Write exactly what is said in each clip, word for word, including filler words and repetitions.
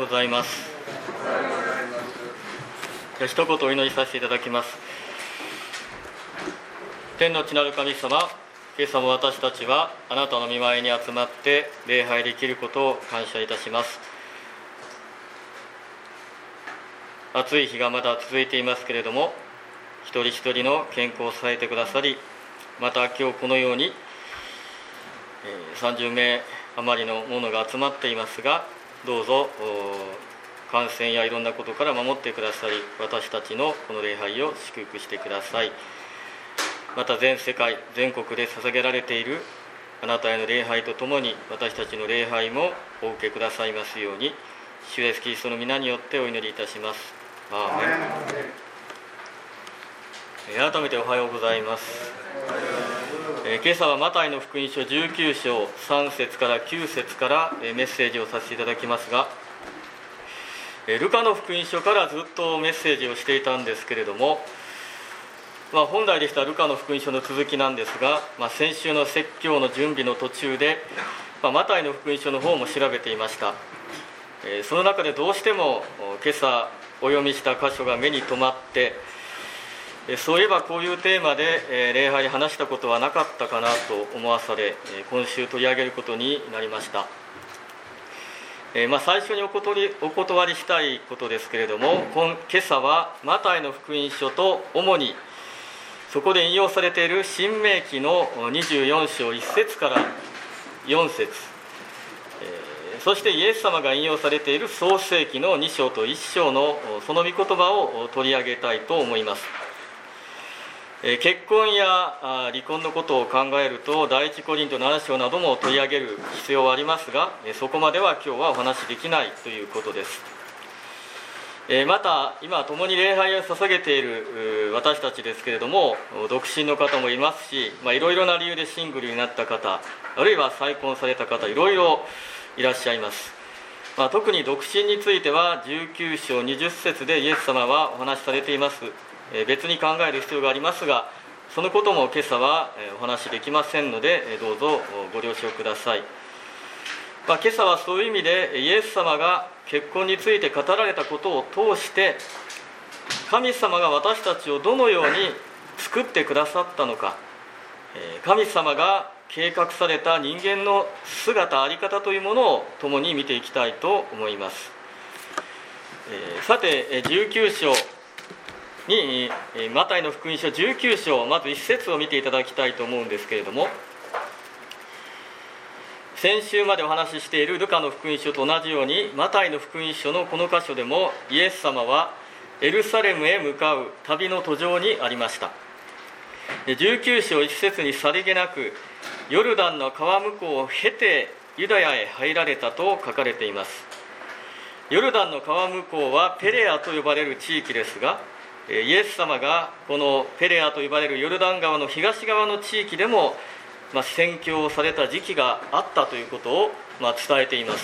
ございます。一言お祈りさせていただきます。天の地なる神様、今朝も私たちはあなたの御前に集まって礼拝できることを感謝いたします。暑い日がまだ続いていますけれども、一人一人の健康を支えてくださり、また今日このようにさんじゅうめい余りのものが集まっていますが、どうぞ感染やいろんなことから守ってくださり、私たちのこの礼拝を祝福してください。また全世界全国で捧げられているあなたへの礼拝とともに、私たちの礼拝もお受けくださいますように、主イエスキリストの皆によってお祈りいたします。アーメン。改めておはようございます。えー、今朝はマタイの福音書じゅうきゅうしょうさんせつからきゅうせつからメッセージをさせていただきますが、えー、ルカの福音書からずっとメッセージをしていたんですけれども、まあ、本来でしたらルカの福音書の続きなんですが、まあ、先週の説教の準備の途中で、まあ、マタイの福音書の方も調べていました。えー、その中でどうしても今朝お読みした箇所が目に留まって、そういえばこういうテーマで礼拝で話したことはなかったかなと思わされ、今週取り上げることになりました。まあ、最初にお断り、お断りしたいことですけれども、今朝はマタイの福音書と主にそこで引用されている新明記のにじゅうよんしょういっせつからよんせつ、そしてイエス様が引用されている創世記のにしょうといっしょうのその御言葉を取り上げたいと思います。結婚や離婚のことを考えると第一コリントななしょうなども取り上げる必要はありますが、そこまでは今日はお話しできないということです。また今共に礼拝を捧げている私たちですけれども、独身の方もいますし、まあ、いろいろな理由でシングルになった方、あるいは再婚された方、いろいろいらっしゃいます。まあ、特に独身についてはじゅうきゅうしょうにじゅっせつでイエス様はお話しされています。別に考える必要がありますが、そのことも今朝はお話しできませんので、どうぞご了承ください。まあ、今朝はそういう意味でイエス様が結婚について語られたことを通して、神様が私たちをどのように作ってくださったのか、神様が計画された人間の姿、在り方というものを共に見ていきたいと思います。さてじゅうきゅうしょうにマタイの福音書じゅうきゅうしょう、まずいっせつを見ていただきたいと思うんですけれども、先週までお話ししているルカの福音書と同じように、マタイの福音書のこの箇所でもイエス様はエルサレムへ向かう旅の途上にありました。じゅうきゅうしょういっせつにさりげなく、ヨルダンの川向こうを経てユダヤへ入られたと書かれています。ヨルダンの川向こうはペレアと呼ばれる地域ですが、イエス様がこのペレアと呼ばれるヨルダン川の東側の地域でも、まあ、宣教された時期があったということを、まあ、伝えています。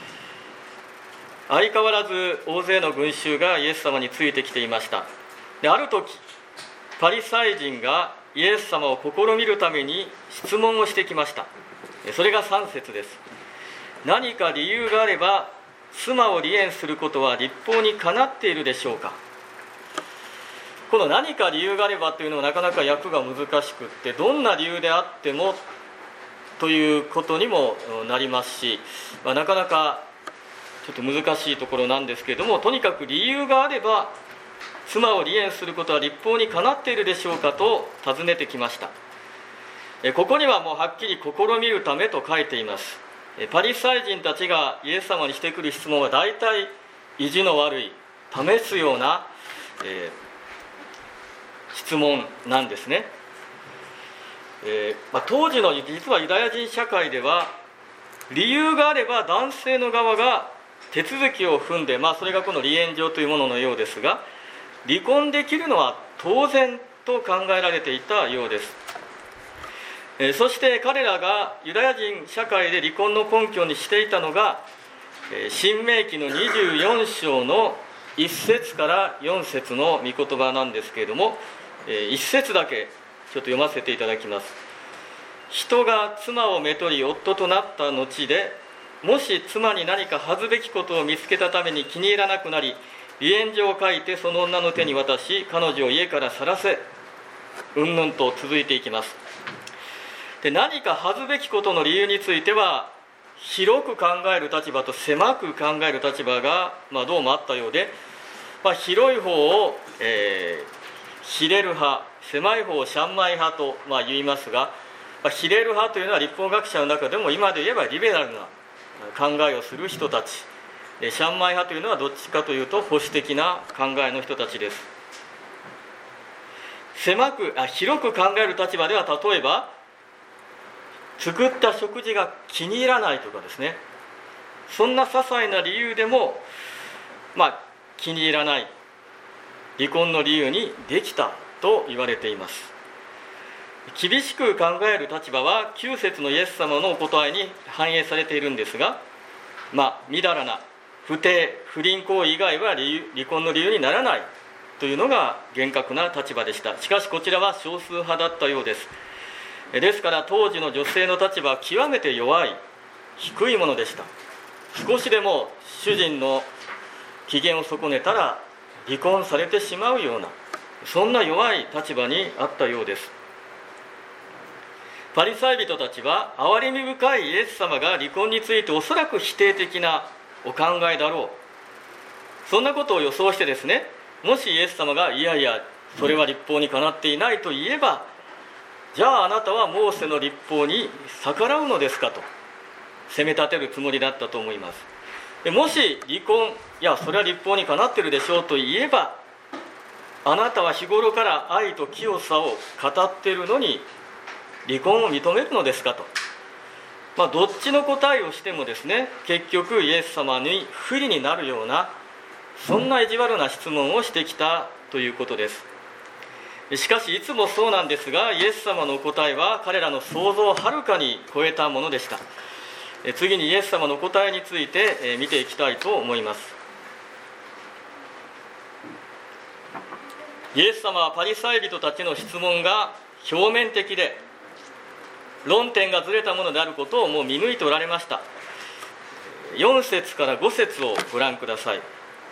相変わらず大勢の群衆がイエス様についてきていました。で、ある時パリサイ人がイエス様を試みるために質問をしてきました。それがさんせつです。何か理由があれば妻を離縁することは律法にかなっているでしょうか。この何か理由があればというのはなかなか訳が難しくって、どんな理由であってもということにもなりますし、まあ、なかなかちょっと難しいところなんですけれども、とにかく理由があれば妻を離縁することは律法にかなっているでしょうかと尋ねてきました。ここにはもうはっきり試みるためと書いています。パリサイ人たちがイエス様にしてくる質問は大体意地の悪い、試すような、えー質問なんですね。えーまあ、当時の実はユダヤ人社会では、理由があれば男性の側が手続きを踏んで、まあ、それがこの離縁状というもののようですが、離婚できるのは当然と考えられていたようです。えー、そして彼らがユダヤ人社会で離婚の根拠にしていたのが、えー、新明記のにじゅうよんしょうのいっせつからよんせつの御言葉なんですけれども、いっせつだけちょっと読ませていただきます。人が妻をめとり夫となった後で、 もし妻に何か恥ずべきことを見つけたために気に入らなくなり、離縁状を書いてその女の手に渡し、彼女を家から去らせ、うんぬんと続いていきます。で、何か恥ずべきことの理由については、広く考える立場と狭く考える立場が、まあ、どうもあったようで、まあ、広い方を、えー、ヒレル派、狭い方をシャンマイ派と、まあ、言いますが、まあ、ヒレル派というのは立法学者の中でも今で言えばリベラルな考えをする人たち、シャンマイ派というのはどっちかというと保守的な考えの人たちです。狭くあ広く考える立場では、例えば作った食事が気に入らないとかですね、そんな些細な理由でも、まあ、気に入らない、離婚の理由にできたと言われています。厳しく考える立場はきゅう節のイエス様のお答えに反映されているんですが、まあ、みだらな不貞不倫行為以外は離婚の理由にならないというのが厳格な立場でした。しかしこちらは少数派だったようです。ですから当時の女性の立場は極めて弱い低いものでした。少しでも主人の機嫌を損ねたら離婚されてしまうような、そんな弱い立場にあったようです。パリサイ人たちは憐れみ深いイエス様が離婚についておそらく否定的なお考えだろう、そんなことを予想してですね、もしイエス様がいやいやそれは立法にかなっていないと言えば、じゃああなたはモーセの立法に逆らうのですかと責め立てるつもりだったと思います。でもし離婚、いやそれは立法にかなってるでしょうと言えば、あなたは日頃から愛と清さを語っているのに離婚を認めるのですかと、まあ、どっちの答えをしてもですね、結局イエス様に不利になるような、そんな意地悪な質問をしてきたということです。しかしいつもそうなんですが、イエス様の答えは彼らの想像をはるかに超えたものでした。次にイエス様の答えについて見ていきたいと思います。イエス様はパリサイ人たちの質問が表面的で論点がずれたものであることをもう見抜いておられました。よん節からご節をご覧ください。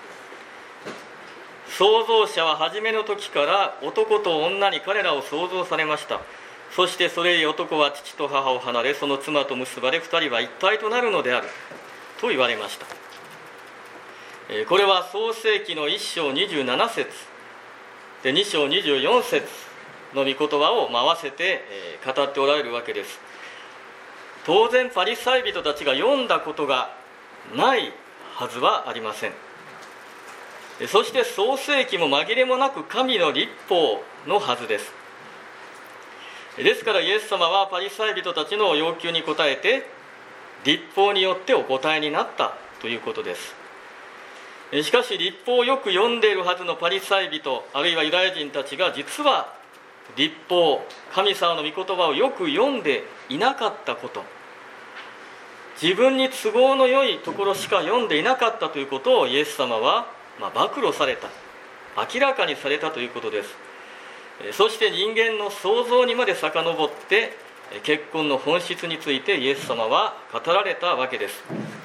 創造者は初めの時から男と女に彼らを創造されました。そしてそれゆえ男は父と母を離れ、その妻と結ばれ二人は一体となるのであると言われました。これは創世記のいっ章にじゅうなな節でに章にじゅうよん節の御言葉を合わせて語っておられるわけです。当然パリサイ人たちが読んだことがないはずはありません。そして創世記も紛れもなく神の律法のはずです。ですからイエス様はパリサイ人たちの要求に応えて律法によってお答えになったということです。しかし律法をよく読んでいるはずのパリサイ人、あるいはユダヤ人たちが実は律法、神様の御言葉をよく読んでいなかったこと、自分に都合の良いところしか読んでいなかったということをイエス様は、まあ、暴露された、明らかにされたということです。そして人間の創造にまで遡って結婚の本質についてイエス様は語られたわけです。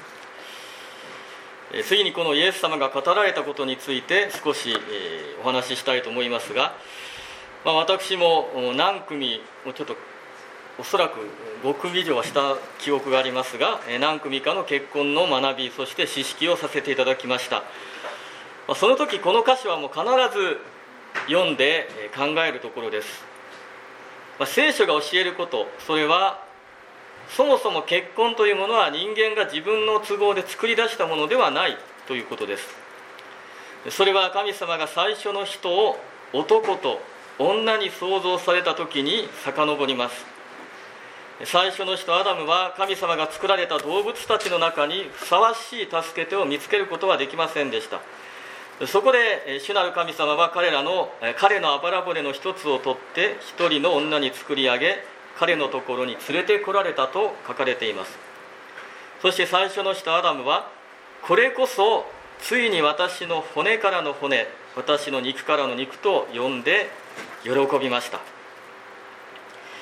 次にこのイエス様が語られたことについて少しお話ししたいと思いますが、まあ、私も何組もちょっとおそらくご組以上はした記憶がありますが、何組かの結婚の学び、そして知識をさせていただきました。まあ、その時この箇所はもう必ず読んで考えるところです。まあ、聖書が教えること、それはそもそも結婚というものは人間が自分の都合で作り出したものではないということです。それは神様が最初の人を男と女に創造された時に遡ります。最初の人アダムは神様が作られた動物たちの中にふさわしい助け手を見つけることはできませんでした。そこで主なる神様は彼らの彼のあばら骨の一つを取って一人の女に作り上げ、彼のところに連れてこられたと書かれています。そして最初の人アダムは、これこそついに私の骨からの骨、私の肉からの肉と呼んで喜びました。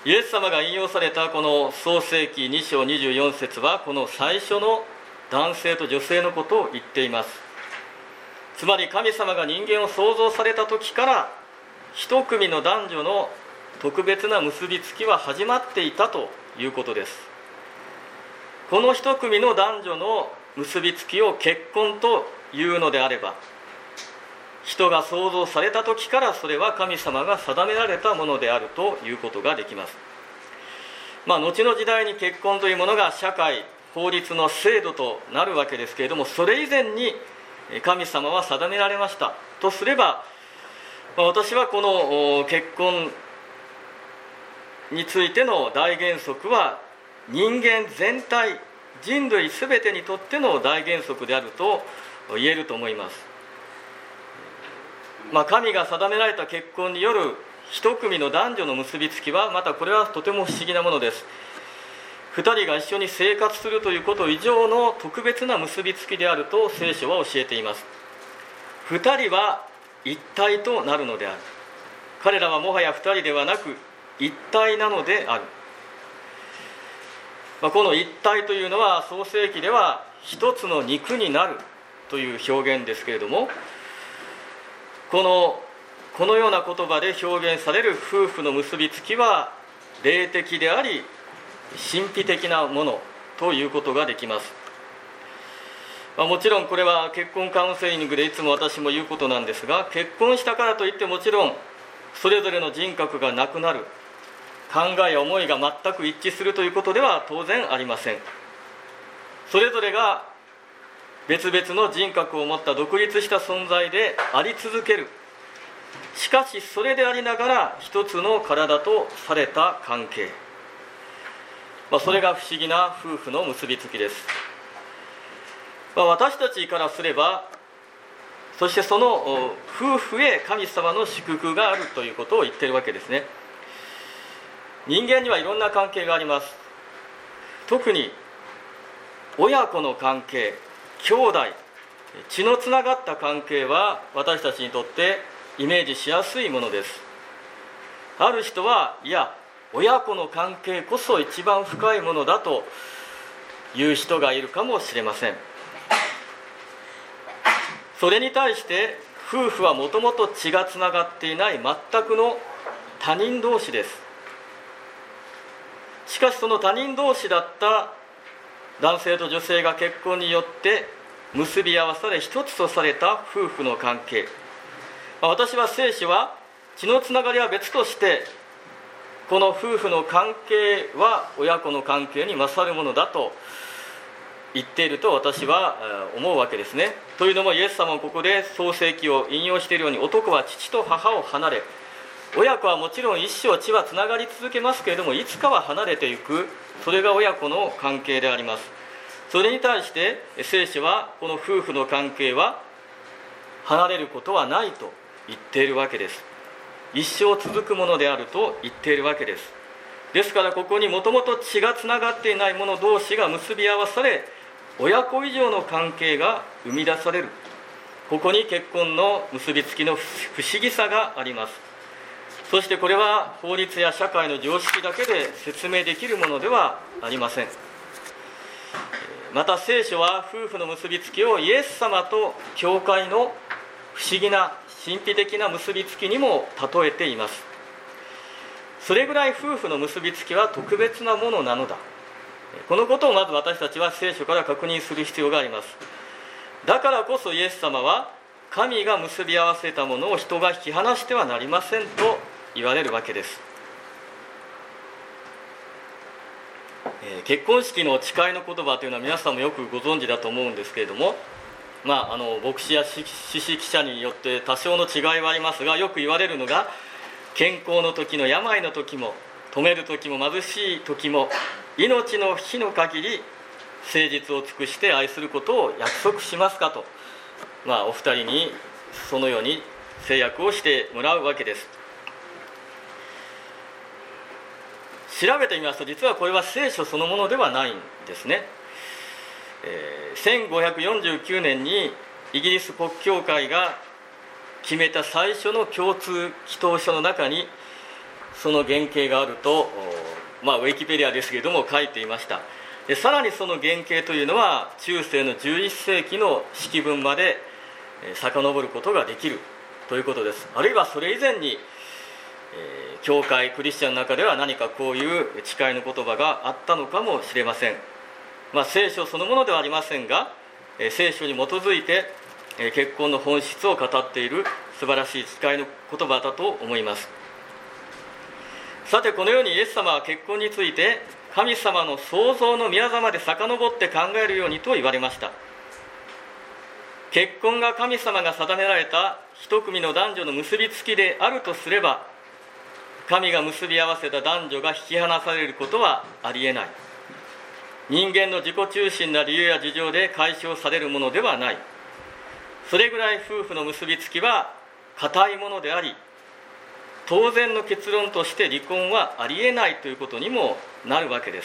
イエス様が引用されたこの創世記に章にじゅうよん節は、この最初の男性と女性のことを言っています。つまり神様が人間を創造された時から一組の男女の特別な結びつきは始まっていたということです。この一組の男女の結びつきを結婚というのであれば、人が創造された時からそれは神様が定められたものであるということができます。まあ、後の時代に結婚というものが社会法律の制度となるわけですけれども、それ以前に神様は定められましたとすれば、私はこの結婚についての大原則は人間全体、人類すべてにとっての大原則であると言えると思います。まあ、神が定められた結婚による一組の男女の結びつきは、またこれはとても不思議なものです。二人が一緒に生活するということ以上の特別な結びつきであると聖書は教えています。二人は一体となるのである。彼らはもはや二人ではなく一体なのである。まあ、この一体というのは創世記では一つの肉になるという表現ですけれども、このこのような言葉で表現される夫婦の結びつきは霊的であり神秘的なものということができます。まあ、もちろんこれは結婚カウンセリングでいつも私も言うことなんですが、結婚したからといってもちろんそれぞれの人格がなくなる、考えや思いが全く一致するということでは当然ありません。それぞれが別々の人格を持った独立した存在であり続ける。しかしそれでありながら一つの体とされた関係、まあ、それが不思議な夫婦の結びつきです。まあ、私たちからすれば、そしてその夫婦へ神様の祝福があるということを言っているわけですね。人間にはいろんな関係があります。特に親子の関係、兄弟、血のつながった関係は私たちにとってイメージしやすいものです。ある人は、いや、親子の関係こそ一番深いものだという人がいるかもしれません。それに対して夫婦はもともと血がつながっていない全くの他人同士です。しかしその他人同士だった男性と女性が結婚によって結び合わされ一つとされた夫婦の関係、私は聖書は血のつながりは別としてこの夫婦の関係は親子の関係に勝るものだと言っていると私は思うわけですね。というのもイエス様もここで創世記を引用しているように、男は父と母を離れ、親子はもちろん一生血はつながり続けますけれども、いつかは離れていく、それが親子の関係であります。それに対して聖書はこの夫婦の関係は離れることはないと言っているわけです。一生続くものであると言っているわけです。ですからここにもともと血がつながっていない者同士が結び合わされ、親子以上の関係が生み出される。ここに結婚の結びつきの不思議さがあります。そしてこれは法律や社会の常識だけで説明できるものではありません。また聖書は夫婦の結びつきをイエス様と教会の不思議な神秘的な結びつきにも例えています。それぐらい夫婦の結びつきは特別なものなのだ。このことをまず私たちは聖書から確認する必要があります。だからこそイエス様は神が結び合わせたものを人が引き離してはなりませんと言われるわけです。えー、結婚式の誓いの言葉というのは皆さんもよくご存知だと思うんですけれども、まあ、あの牧師や司祭記者によって多少の違いはありますが、よく言われるのが、健康の時の病の時も、富める時も貧しい時も、命の日の限り誠実を尽くして愛することを約束しますかと、まあ、お二人にそのように制約をしてもらうわけです。調べてみますと、実はこれは聖書そのものではないんですね。えー、せんごひゃくよんじゅうきゅうねんにイギリス国教会が決めた最初の共通祈祷書の中に、 その原型があると、まあ、ウィキペディアですけれども書いていました。でさらにその原型というのは中世のじゅういっせいきの式文まで遡ることができるということです。あるいはそれ以前に、えー、教会クリスチャンの中では何かこういう誓いの言葉があったのかもしれません。まあ、聖書そのものではありませんが、えー、聖書に基づいて、えー、結婚の本質を語っている素晴らしい誓いの言葉だと思います。さて、このようにイエス様は結婚について神様の創造の宮座まで遡って考えるようにと言われました。結婚が神様が定められた一組の男女の結びつきであるとすれば、神が結び合わせた男女が引き離されることはありえない。人間の自己中心な理由や事情で解消されるものではない。それぐらい夫婦の結びつきは固いものであり、当然の結論として離婚はありえないということにもなるわけです。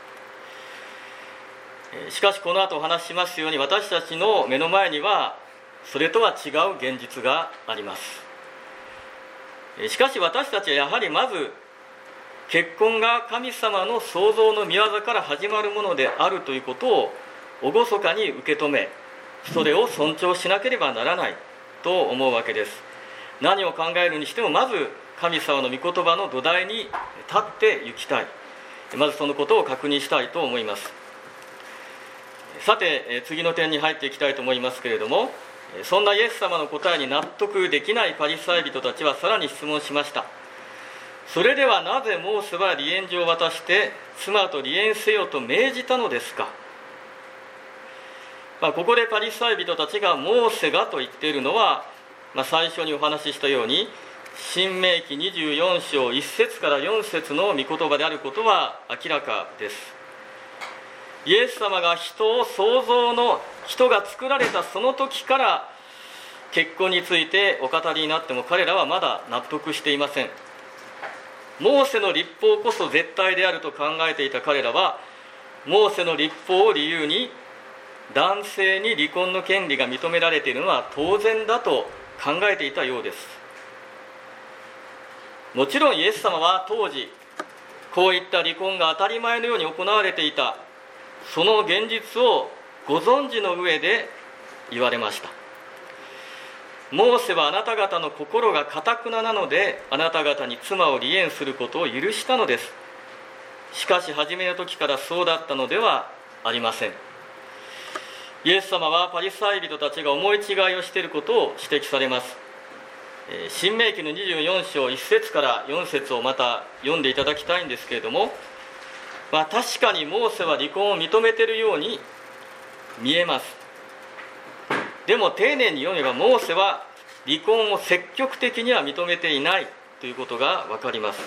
しかしこの後お話ししますように、私たちの目の前にはそれとは違う現実があります。しかし私たちはやはりまず結婚が神様の創造の御業から始まるものであるということを厳かに受け止め、それを尊重しなければならないと思うわけです。何を考えるにしてもまず神様の御言葉の土台に立って行きたい。まずそのことを確認したいと思います。さて、次の点に入っていきたいと思いますけれども、そんなイエス様の答えに納得できないパリサイ人たちはさらに質問しました。それではなぜモーセは離縁状を渡して妻と離縁せよと命じたのですか。まあ、ここでパリサイ人たちがモーセがと言っているのは、まあ、最初にお話ししたように申命記にじゅうよんしょういっせつからよんせつの御言葉であることは明らかです。イエス様が人を創造の人が作られたその時から結婚についてお語りになっても彼らはまだ納得していません。モーセの律法こそ絶対であると考えていた彼らは、モーセの律法を理由に男性に離婚の権利が認められているのは当然だと考えていたようです。もちろんイエス様は当時こういった離婚が当たり前のように行われていた、その現実をご存知の上で言われました。モーセはあなた方の心が堅くななのであなた方に妻を離縁することを許したのです。しかし初めの時からそうだったのではありません。イエス様はパリサイ人たちが思い違いをしていることを指摘されます。申命記のにじゅうよんしょういっせつからよんせつをまた読んでいただきたいんですけれども、まあ、確かにモーセは離婚を認めているように見えます。でも丁寧に読めばモーセは離婚を積極的には認めていないということが分かります。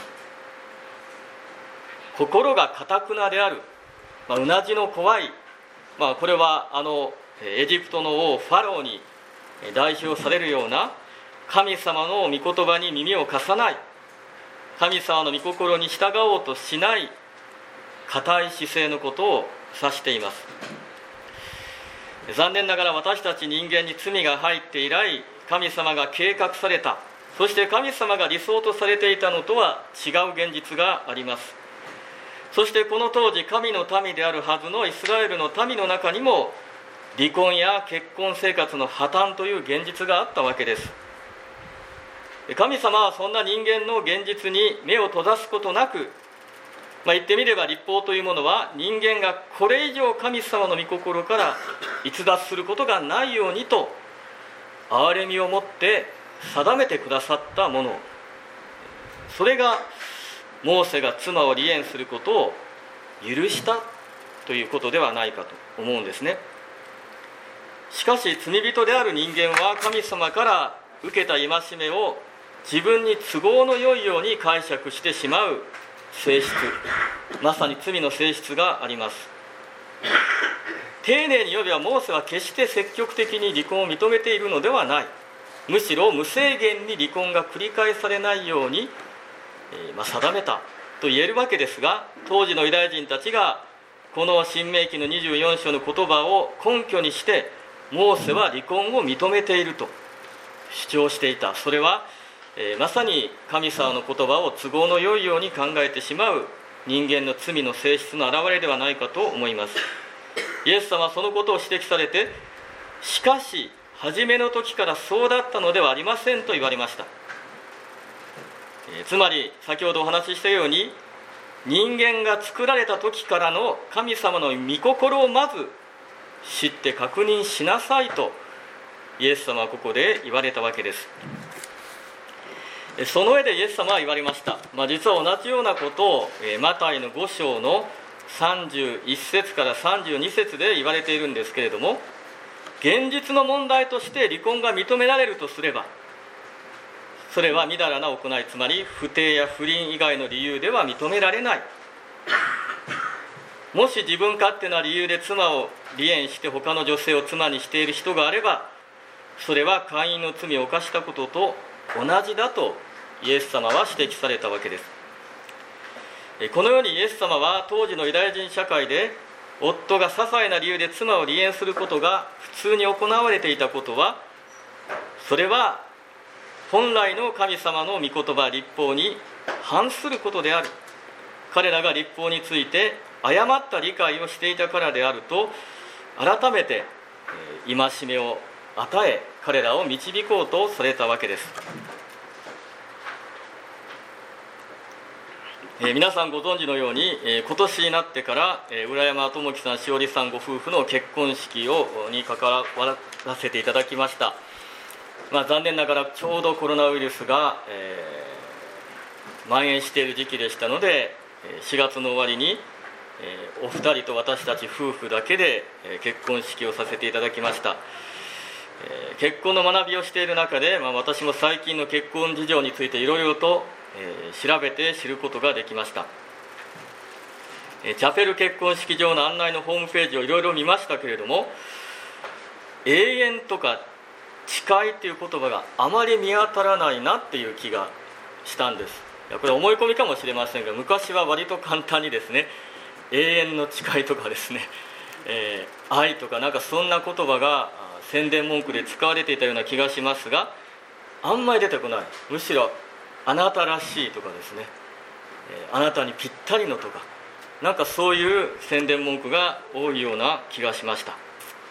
心が堅くなである、まあ、うなじの怖い、まあ、これはあのエジプトの王ファローに代表されるような神様の御言葉に耳を貸さない、神様の御心に従おうとしない固い姿勢のことを指しています。残念ながら私たち人間に罪が入って以来、神様が計画された、そして神様が理想とされていたのとは違う現実があります。そしてこの当時神の民であるはずのイスラエルの民の中にも離婚や結婚生活の破綻という現実があったわけです。神様はそんな人間の現実に目を閉ざすことなく、まあ、言ってみれば律法というものは人間がこれ以上神様の御心から逸脱することがないようにと憐れみを持って定めてくださったもの、それがモーセが妻を離縁することを許したということではないかと思うんですね。しかし罪人である人間は神様から受けた戒めを自分に都合の良いように解釈してしまう性質、まさに罪の性質があります。丁寧に読めばモーセは決して積極的に離婚を認めているのではない。むしろ無制限に離婚が繰り返されないように、えーまあ、定めたと言えるわけですが、当時のユダヤ人たちがこの申命記のにじゅうよんしょうの言葉を根拠にしてモーセは離婚を認めていると主張していた。それはえー、まさに神様の言葉を都合の良いように考えてしまう人間の罪の性質の表れではないかと思います。イエス様はそのことを指摘されて、しかし初めの時からそうだったのではありませんと言われました。えー、つまり先ほどお話ししたように、人間が作られた時からの神様の御心をまず知って確認しなさいとイエス様はここで言われたわけです。その上でイエス様は言われました。まあ、実は同じようなことをマタイのご章のさんじゅういっ節からさんじゅうに節で言われているんですけれども、現実の問題として離婚が認められるとすれば、それはみだらな行い、つまり不貞や不倫以外の理由では認められない。もし自分勝手な理由で妻を離縁して他の女性を妻にしている人があれば、それは姦淫の罪を犯したことと同じだとイエス様は指摘されたわけです。このようにイエス様は当時のユダヤ人社会で夫が些細な理由で妻を離縁することが普通に行われていたことは、それは本来の神様の御言葉律法に反することである。彼らが律法について誤った理解をしていたからであると改めて戒めを与え、彼らを導こうとされたわけです。えー、皆さんご存知のように、えー、今年になってから、えー、浦山智樹さん、しおりさんご夫婦の結婚式をに関わらせていただきました。まあ、残念ながらちょうどコロナウイルスが、えー、蔓延している時期でしたので、しがつの終わりに、えー、お二人と私たち夫婦だけで、えー、結婚式をさせていただきました。えー、結婚の学びをしている中で、まあ、私も最近の結婚事情についていろいろと、えー、調べて知ることができました。えー、チャペル結婚式場の案内のホームページをいろいろ見ましたけれども、永遠とか誓いという言葉があまり見当たらないなっていう気がしたんです。いや、これ思い込みかもしれませんが、昔は割と簡単にですね、永遠の誓いとかですね、えー、愛とかなんかそんな言葉が宣伝文句で使われていたような気がしますが、あんまり出てこない。むしろあなたらしいとかですね、えー、あなたにぴったりのとか、なんかそういう宣伝文句が多いような気がしました。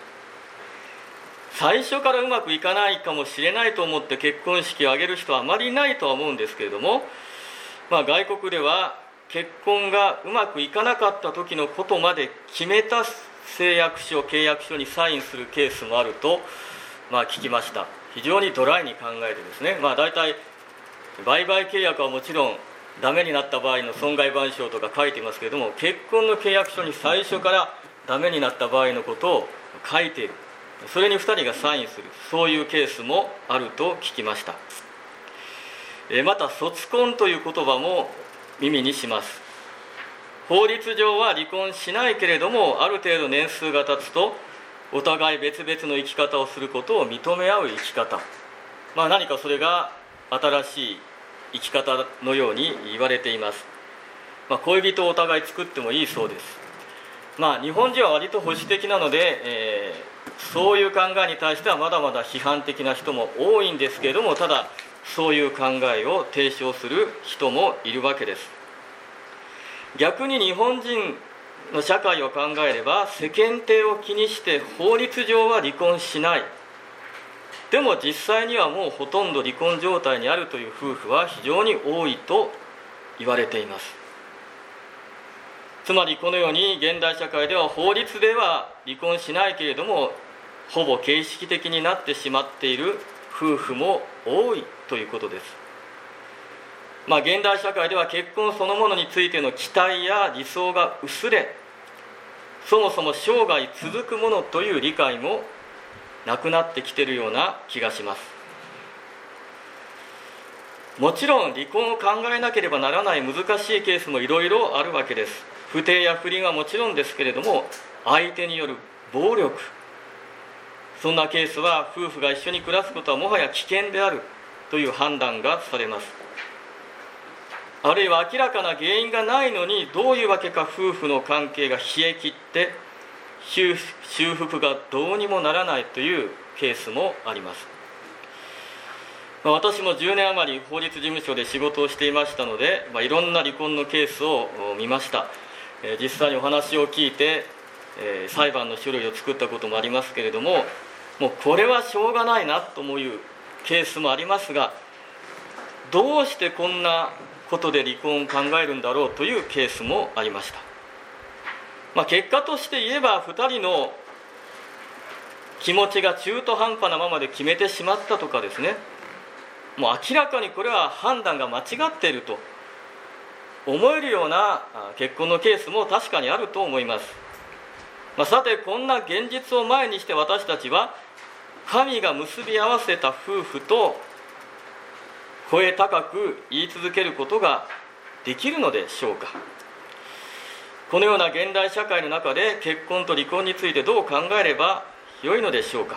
最初からうまくいかないかもしれないと思って結婚式を挙げる人はあまりいないとは思うんですけれども、まあ、外国では結婚がうまくいかなかった時のことまで決めた誓約書、契約書にサインするケースもあると、まあ、聞きました。非常にドライに考えてですね、まあ、大体売買契約はもちろんダメになった場合の損害賠償とか書いていますけれども、結婚の契約書に最初からダメになった場合のことを書いている。それにふたりがサインする、そういうケースもあると聞きました。また卒婚という言葉も耳にします。法律上は離婚しないけれども、ある程度年数が経つとお互い別々の生き方をすることを認め合う生き方、まあ、何かそれが新しい生き方のように言われています。まあ、恋人をお互い作ってもいいそうです。まあ、日本人は割と保守的なので、えー、そういう考えに対してはまだまだ批判的な人も多いんですけれども、ただそういう考えを提唱する人もいるわけです。逆に日本人の社会を考えれば、世間体を気にして法律上は離婚しない、でも実際にはもうほとんど離婚状態にあるという夫婦は非常に多いと言われています。つまりこのように現代社会では法律では離婚しないけれども、ほぼ形式的になってしまっている夫婦も多いということです。まあ、現代社会では結婚そのものについての期待や理想が薄れ、そもそも生涯続くものという理解もなくなってきているような気がします。もちろん離婚を考えなければならない難しいケースもいろいろあるわけです。不貞や不倫はもちろんですけれども、相手による暴力、そんなケースは夫婦が一緒に暮らすことはもはや危険であるという判断がされます。あるいは明らかな原因がないのに、どういうわけか夫婦の関係が冷え切って修復がどうにもならないというケースもあります。 まあ、私もじゅうねん余り法律事務所で仕事をしていましたので、まあ、いろんな離婚のケースを見ました。えー、実際にお話を聞いて、えー、裁判の書類を作ったこともありますけれども、もうこれはしょうがないなというケースもありますが、どうしてこんなことで離婚を考えるんだろうというケースもありました。まあ、結果として言えばふたりの気持ちが中途半端なままで決めてしまったとかですね、もう明らかにこれは判断が間違っていると思えるような結婚のケースも確かにあると思います。まあ、さて、こんな現実を前にして私たちは神が結び合わせた夫婦と声高く言い続けることができるのでしょうか。このような現代社会の中で結婚と離婚についてどう考えればよいのでしょうか。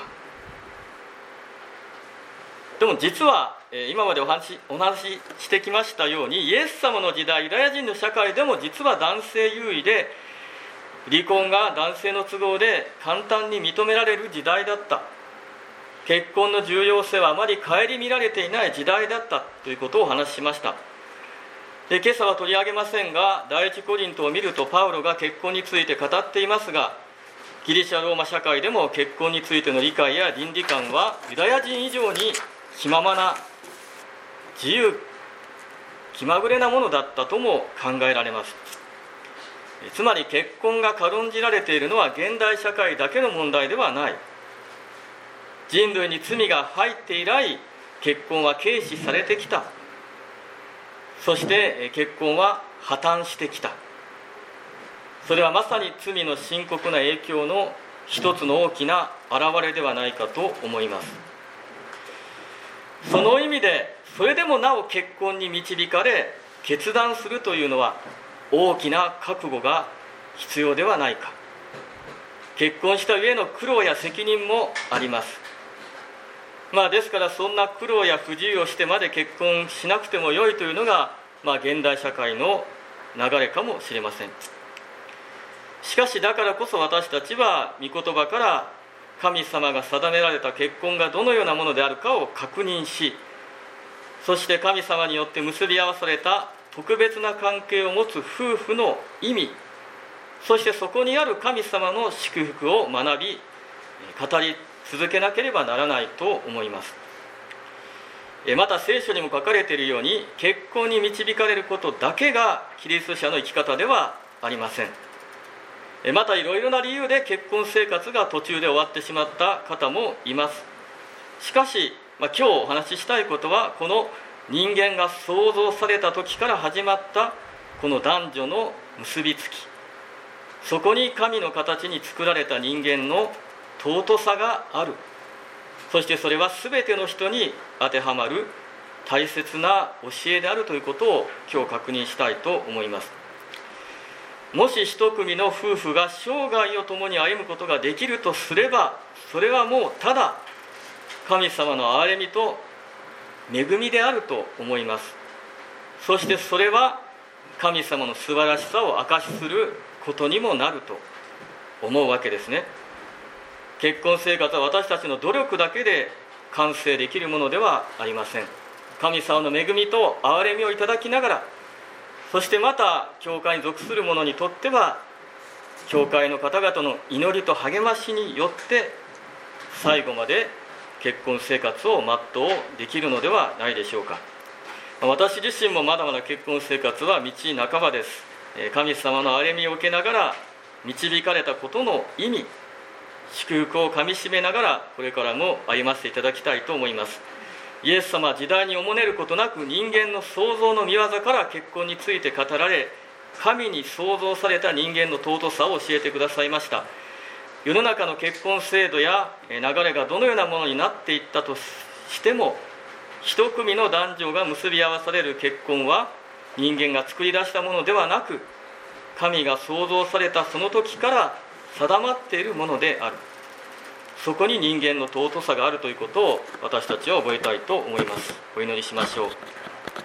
でも実は今までお話お話ししてきましたように、イエス様の時代、ユダヤ人の社会でも実は男性優位で、離婚が男性の都合で簡単に認められる時代だった。結婚の重要性はあまり顧みられていない時代だったということをお話ししました。で、今朝は取り上げませんが、第一コリントを見るとパウロが結婚について語っていますが、ギリシャローマ社会でも結婚についての理解や倫理観はユダヤ人以上に気ままな、自由気まぐれなものだったとも考えられます。つまり結婚が軽んじられているのは現代社会だけの問題ではない。人類に罪が入って以来、結婚は軽視されてきた。そして結婚は破綻してきた。それはまさに罪の深刻な影響の一つの大きな表れではないかと思います。その意味で、それでもなお結婚に導かれ決断するというのは大きな覚悟が必要ではないか。結婚した上の苦労や責任もあります。まあ、ですからそんな苦労や不自由をしてまで結婚しなくてもよいというのが、まあ、現代社会の流れかもしれません。しかしだからこそ私たちは御言葉から神様が定められた結婚がどのようなものであるかを確認し、そして神様によって結び合わされた特別な関係を持つ夫婦の意味、そしてそこにある神様の祝福を学び語り続けなければならないと思います。また聖書にも書かれているように、結婚に導かれることだけがキリスト者の生き方ではありません。またいろいろな理由で結婚生活が途中で終わってしまった方もいます。しかし、まあ、今日お話ししたいことは、この人間が創造された時から始まったこの男女の結びつき、そこに神の形に作られた人間の尊さがある。そしてそれは全ての人に当てはまる大切な教えであるということを今日確認したいと思います。もし一組の夫婦が生涯を共に歩むことができるとすれば、それはもうただ神様の憐れみと恵みであると思います。そしてそれは神様の素晴らしさを証しすることにもなると思うわけですね。結婚生活は私たちの努力だけで完成できるものではありません。神様の恵みと憐れみをいただきながら、そしてまた教会に属する者にとっては教会の方々の祈りと励ましによって最後まで結婚生活を全うできるのではないでしょうか。私自身もまだまだ結婚生活は道半ばです。神様の憐れみを受けながら導かれたことの意味、祝福をかみしめながらこれからも歩ませていただきたいと思います。イエス様は時代におもねることなく人間の創造の御業から結婚について語られ、神に創造された人間の尊さを教えてくださいました。世の中の結婚制度や流れがどのようなものになっていったとしても、一組の男女が結び合わされる結婚は人間が作り出したものではなく、神が創造されたその時から定まっているものである。そこに人間の尊さがあるということを私たちは覚えたいと思います。お祈りしましょう。